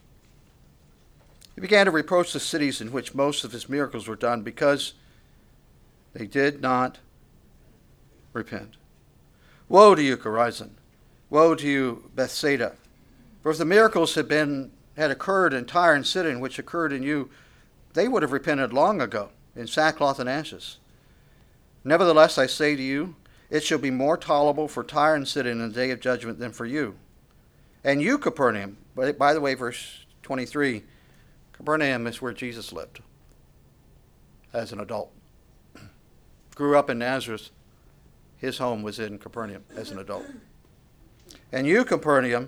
He began to reproach the cities in which most of his miracles were done because they did not repent. Woe to you, Chorazin! Woe to you, Bethsaida! For if the miracles had been had occurred in Tyre and Sidon, which occurred in you, they would have repented long ago in sackcloth and ashes. Nevertheless, I say to you, it shall be more tolerable for Tyre and Sidon in the day of judgment than for you. And you, Capernaum, by the way, verse twenty-three, Capernaum is where Jesus lived as an adult. Grew up in Nazareth. His home was in Capernaum as an adult. And you, Capernaum,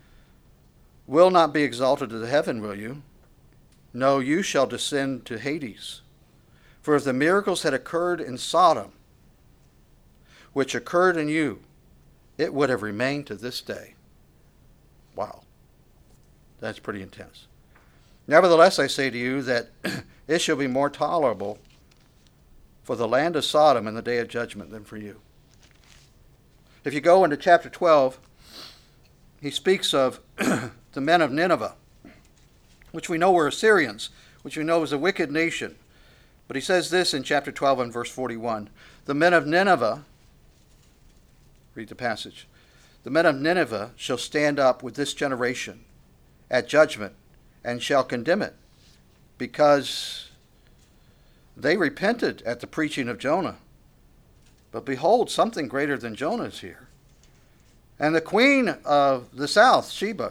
will not be exalted to the heaven, will you? No, you shall descend to Hades. For if the miracles had occurred in Sodom, which occurred in you, it would have remained to this day. Wow. That's pretty intense. Nevertheless, I say to you that it shall be more tolerable for the land of Sodom in the day of judgment than for you. If you go into chapter twelve, he speaks of the men of Nineveh, which we know were Assyrians, which we know was a wicked nation. But he says this in chapter twelve and verse forty-one. The men of Nineveh, read the passage, the men of Nineveh shall stand up with this generation at judgment and shall condemn it, because they repented at the preaching of Jonah. But behold, something greater than Jonah is here. And the queen of the south, Sheba,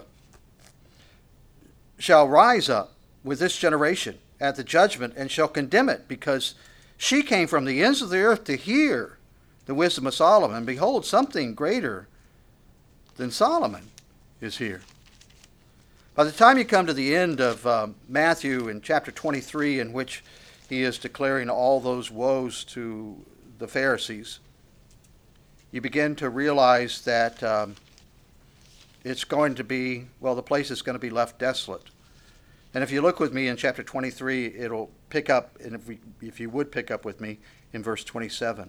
shall rise up with this generation at the judgment and shall condemn it, because she came from the ends of the earth to hear the wisdom of Solomon. And behold, something greater than Solomon is here. By the time you come to the end of uh, Matthew in chapter twenty-three, in which he is declaring all those woes to the Pharisees, you begin to realize that um, it's going to be, well, the place is going to be left desolate. And if you look with me in chapter twenty-three, it'll pick up, and if, we, if you would pick up with me in verse twenty-seven.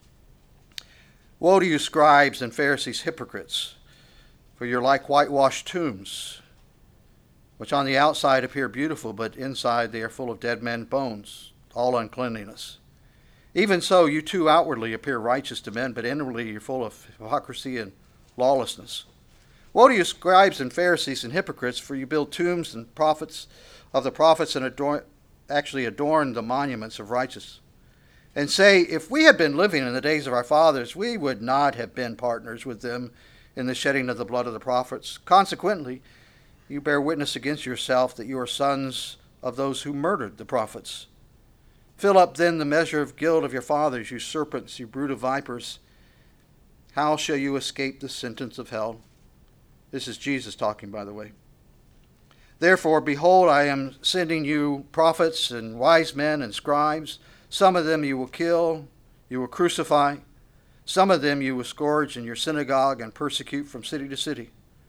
Woe to you, scribes and Pharisees, hypocrites, for you're like whitewashed tombs, which on the outside appear beautiful, but inside they are full of dead men's bones, all uncleanliness. Even so, you too outwardly appear righteous to men, but inwardly you're full of hypocrisy and lawlessness. Woe to you, scribes and Pharisees and hypocrites, for you build tombs and prophets of the prophets and adorn, actually adorn the monuments of righteous, and say, if we had been living in the days of our fathers, we would not have been partners with them in the shedding of the blood of the prophets. Consequently, you bear witness against yourself that you are sons of those who murdered the prophets. Fill up then the measure of guilt of your fathers, you serpents, you brood of vipers. How shall you escape the sentence of hell? This is Jesus talking, by the way. Therefore, behold, I am sending you prophets and wise men and scribes. Some of them you will kill, you will crucify. Some of them you will scourge in your synagogue and persecute from city to city,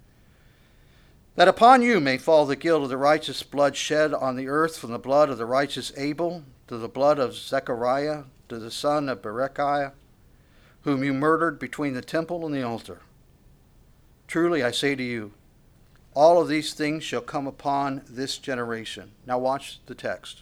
that upon you may fall the guilt of the righteous blood shed on the earth, from the blood of the righteous Abel to the blood of Zechariah, to the son of Berechiah, whom you murdered between the temple and the altar. Truly I say to you, all of these things shall come upon this generation. Now watch the text.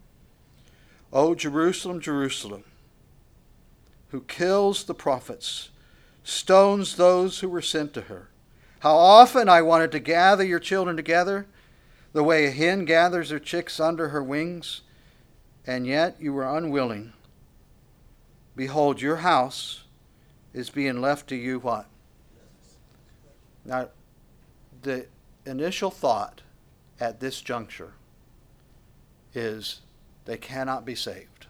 O Jerusalem, Jerusalem, who kills the prophets, stones those who were sent to her. How often I wanted to gather your children together, the way a hen gathers her chicks under her wings, and yet you were unwilling. Behold, your house is being left to you what? Now, the initial thought at this juncture is they cannot be saved.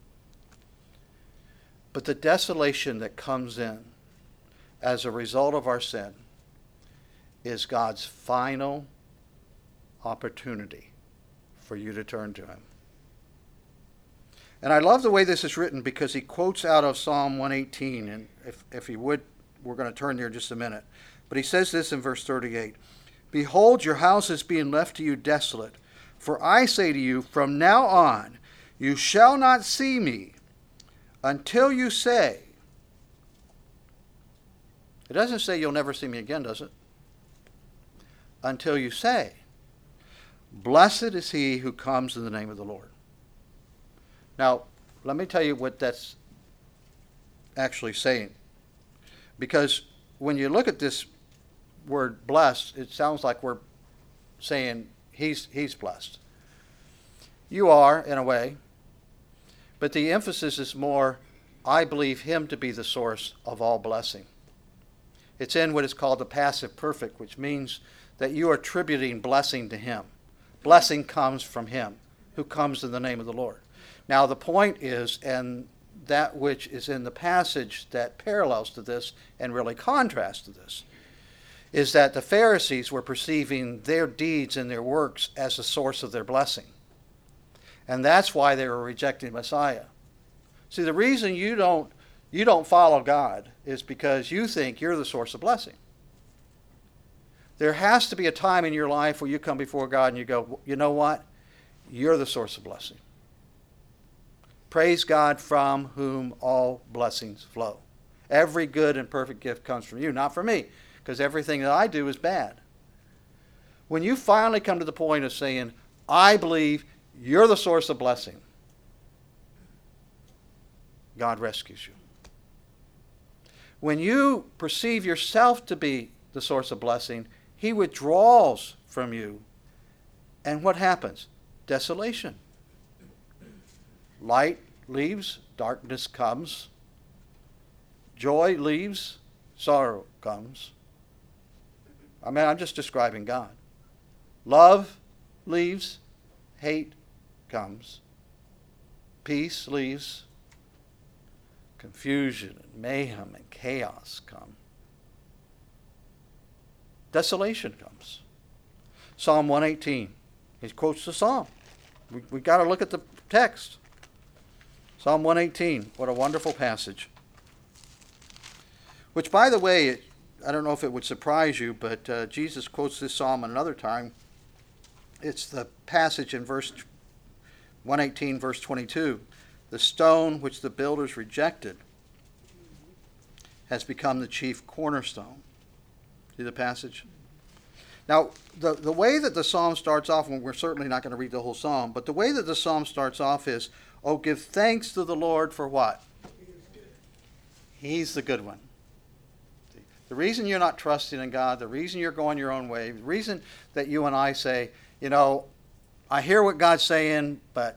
But the desolation that comes in as a result of our sin is God's final opportunity for you to turn to him. And I love the way this is written because he quotes out of Psalm one eighteen, and if, if he would, we're going to turn there in just a minute. But he says this in verse thirty-eight, Behold, your house is being left to you desolate. For I say to you, from now on, you shall not see me until you say. It doesn't say you'll never see me again, does it? Until you say, Blessed is he who comes in the name of the Lord. Now, let me tell you what that's actually saying. Because when you look at this word blessed, it sounds like we're saying he's he's blessed. You are, in a way, but the emphasis is more, I believe him to be the source of all blessing. It's in what is called the passive perfect, which means that you are attributing blessing to him. Blessing comes from him, who comes in the name of the Lord. Now the point is, and that which is in the passage that parallels to this and really contrasts to this, is that the Pharisees were perceiving their deeds and their works as the source of their blessing. And that's why they were rejecting Messiah. See, the reason you don't you don't follow God is because you think you're the source of blessing. There has to be a time in your life where you come before God and you go, you know what? You're the source of blessing. Praise God from whom all blessings flow. Every good and perfect gift comes from you, not from me, because everything that I do is bad. When you finally come to the point of saying, I believe you're the source of blessing, God rescues you. When you perceive yourself to be the source of blessing, he withdraws from you. And what happens? Desolation. Light leaves, darkness comes. Joy leaves, sorrow comes. I mean, I'm just describing God. Love leaves, hate comes. Peace leaves, confusion and mayhem and chaos come. Desolation comes. Psalm one eighteen. He quotes the psalm. We we got to look at the text. Psalm one eighteen. What a wonderful passage. Which, by the way, it, I don't know if it would surprise you, but uh, Jesus quotes this psalm another time. It's the passage in verse one eighteen, verse twenty-two. The stone which the builders rejected has become the chief cornerstone. See the passage? Now, the, the way that the psalm starts off, and we're certainly not going to read the whole psalm, but the way that the psalm starts off is, oh, give thanks to the Lord for what? He's the good one. The reason you're not trusting in God, the reason you're going your own way, the reason that you and I say, you know, I hear what God's saying, but...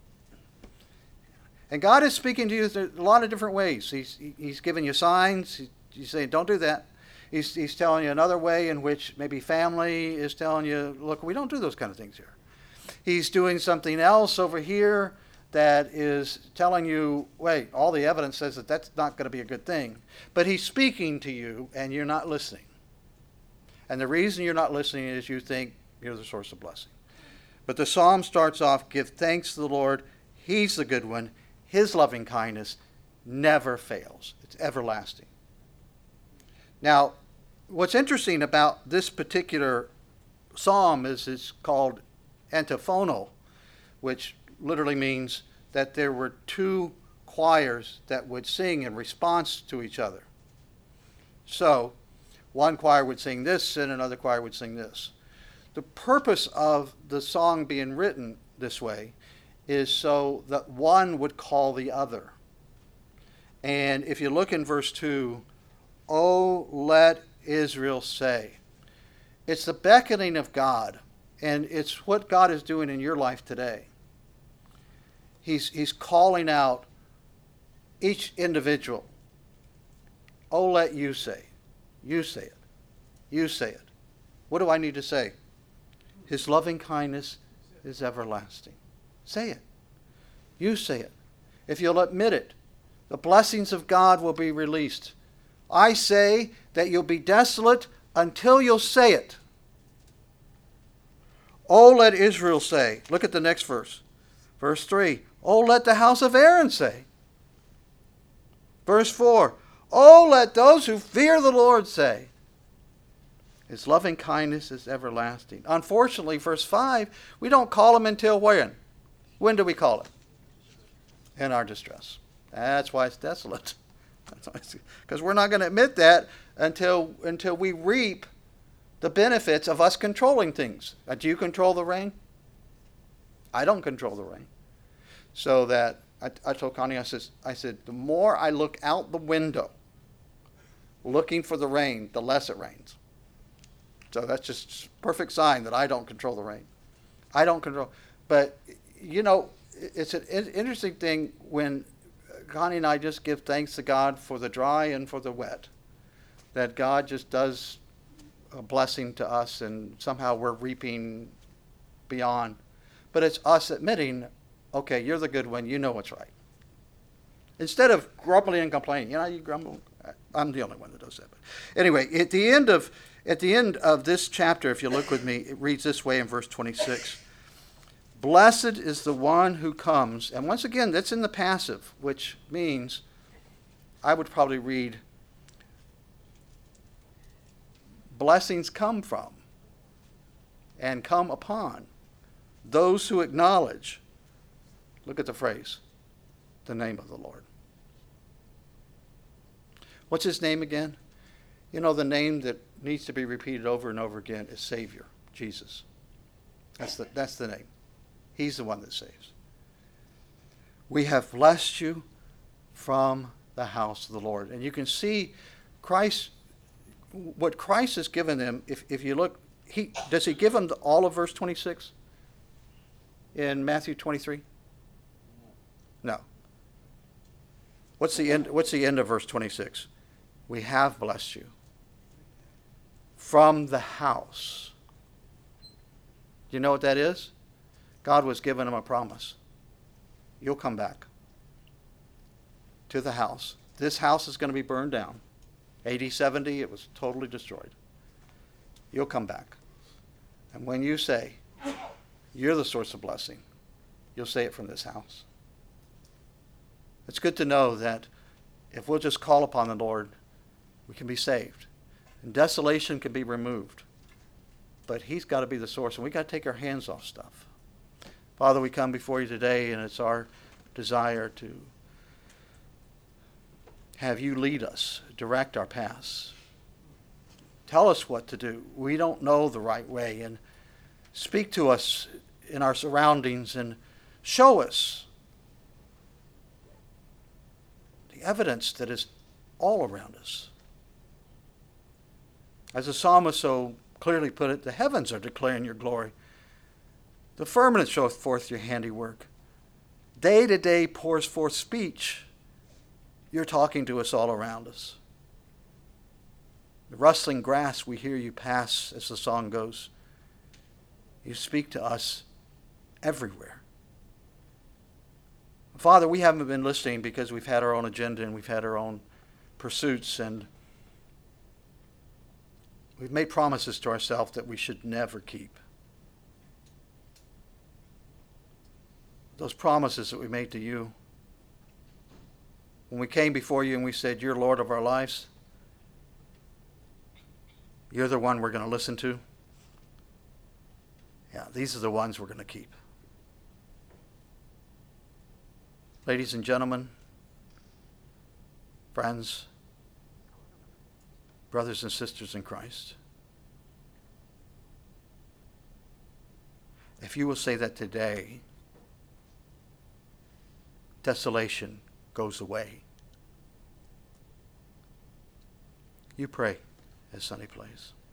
And God is speaking to you a lot of different ways. He's, he's giving you signs. He's saying, don't do that. He's, he's telling you another way in which maybe family is telling you, look, we don't do those kind of things here. He's doing something else over here that is telling you, wait, all the evidence says that that's not going to be a good thing. But he's speaking to you and you're not listening. And the reason you're not listening is you think you're the source of blessing. But the psalm starts off, give thanks to the Lord. He's the good one. His loving kindness never fails. It's everlasting. Now, what's interesting about this particular psalm is it's called antiphonal, which literally means that there were two choirs that would sing in response to each other. So, one choir would sing this and another choir would sing this. The purpose of the song being written this way is so that one would call the other. And if you look in verse two, oh, let Israel say. It's the beckoning of God, and it's what God is doing in your life today. He's, he's calling out each individual. Oh, let you say. You say it. You say it. What do I need to say? His loving kindness is everlasting. Say it. You say it. If you'll admit it, the blessings of God will be released. I say that you'll be desolate until you'll say it. Oh, let Israel say. Look at the next verse. Verse three. Oh, let the house of Aaron say. Verse four. Oh, let those who fear the Lord say. His loving kindness is everlasting. Unfortunately, verse five, we don't call him until when? When do we call him? In our distress. That's why it's desolate. Because we're not going to admit that until, until we reap the benefits of us controlling things. Uh, do you control the rain? I don't control the rain. So that, I, I told Connie, I said, I said, the more I look out the window looking for the rain, the less it rains. So that's just a perfect sign that I don't control the rain. I don't control. But, you know, it's an interesting thing when Connie and I just give thanks to God for the dry and for the wet. That God just does a blessing to us and somehow we're reaping beyond. But it's us admitting, okay, you're the good one, you know what's right. Instead of grumbling and complaining. You know, you grumble. I'm the only one that does that. But anyway, at the end of at the end of this chapter, if you look with me, it reads this way in verse twenty-six. Blessed is the one who comes, and once again, that's in the passive, which means I would probably read, blessings come from and come upon those who acknowledge, look at the phrase, the name of the Lord. What's his name again? You know, the name that needs to be repeated over and over again is Savior, Jesus. That's the, that's the name. He's the one that saves. We have blessed you from the house of the Lord. And you can see Christ, what Christ has given them, if, if you look, he does he give them the, all of verse twenty-six in Matthew twenty-three? No. What's the end, what's the end of verse twenty-six? We have blessed you from the house. Do you know what that is? God was giving them a promise. You'll come back to the house. This house is going to be burned down. A D seventy, it was totally destroyed. You'll come back. And when you say, you're the source of blessing, you'll say it from this house. It's good to know that if we'll just call upon the Lord, we can be saved. And desolation can be removed. But he's got to be the source, and we've got to take our hands off stuff. Father, we come before you today, and it's our desire to have you lead us, direct our paths. Tell us what to do. We don't know the right way, and speak to us in our surroundings and show us the evidence that is all around us. As the psalmist so clearly put it, the heavens are declaring your glory. The firmament showeth forth your handiwork. Day to day pours forth speech. You're talking to us all around us. The rustling grass we hear you pass, as the song goes. You speak to us everywhere. Father, we haven't been listening because we've had our own agenda and we've had our own pursuits, and we've made promises to ourselves that we should never keep. Those promises that we made to you, when we came before you and we said, you're Lord of our lives, you're the one we're going to listen to. Yeah, these are the ones we're going to keep. Ladies and gentlemen, friends, brothers and sisters in Christ, if you will say that today, desolation goes away. You pray as Sonny plays.